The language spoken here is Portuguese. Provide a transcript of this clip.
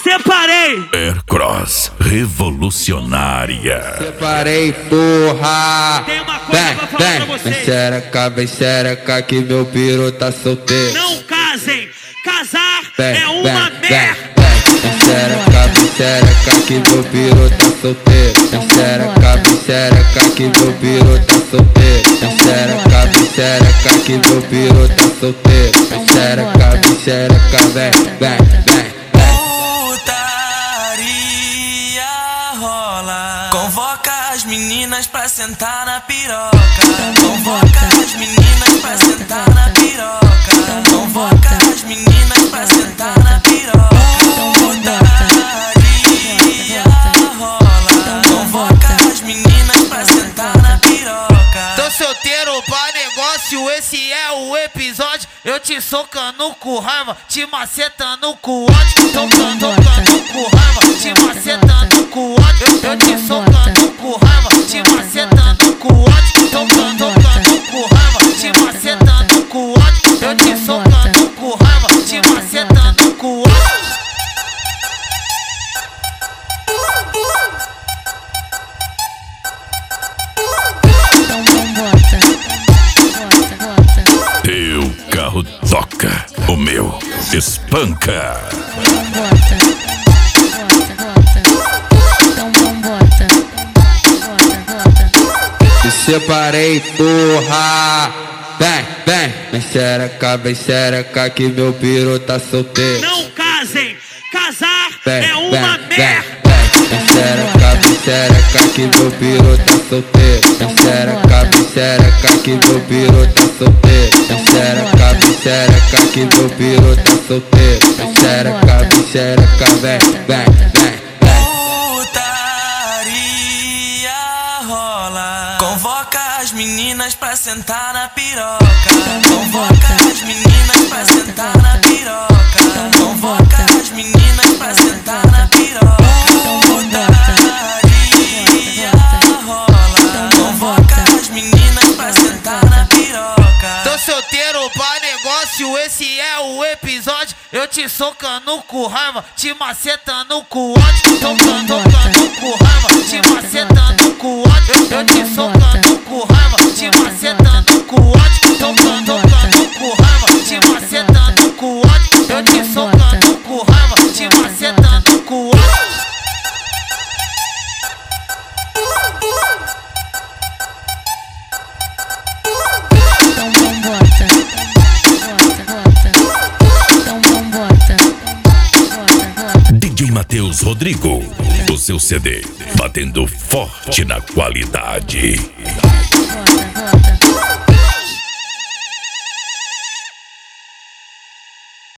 Separei. Aircross revolucionária. Separei, porra. Tem uma coisa pra falar pra vocês. Vem xereca que meu piru tá solteiro. Não casem. Casar é uma merda. Vem xereca que meu piru tá solteiro. Vem xereca que meu piru tá solteiro. Vem xereca que meu piru tá solteiro. Vem xereca, vem. Convoca as meninas pra sentar na piroca. Convoca as meninas pra sentar na piroca. Convoca as meninas pra sentar na piroca. Putaria rola. Convoca as meninas pra sentar na piroca. Tô solteiro pra negócio, esse é o episódio. Eu te socando com raiva, te macetando com ódio. Tocando com raiva, te macetando com ódio. Eu te socando com raiva, te macetando com ódio. Tocando com raiva, te macetando com ódio. Eu te socando com raiva, te macetando com ódio. Teu carro toca, o meu espanca. Me separei, porra. Vem xereca que meu piru tá solteiro. Não casem. Casar é uma merda. Vem xereca que meu piru tá solteiro. Vem xereca que meu piru tá solteiro. Vem xereca que meu piru tá solteiro. Vem xereca, vem. Putaria rola. Convoca as meninas pra sentar na piroca. Convoca as meninas pra sentar na piroca. Convoca as meninas pra sentar na piroca. Putaria rola. Convoca as meninas pra sentar na piroca. Tô solteiro pra negócio, esse é o episódio. Eu te socando com raiva, te macetando com ódio. Tocando com raiva, te macetando com ódio. Eu te socando com raiva, te macetando com ódio. Tocando com raiva, te macetando com ódio. Eu te socando com raiva, te macetando com ódio. DJ Matheus Rodrigo, o seu CD, batendo forte na qualidade.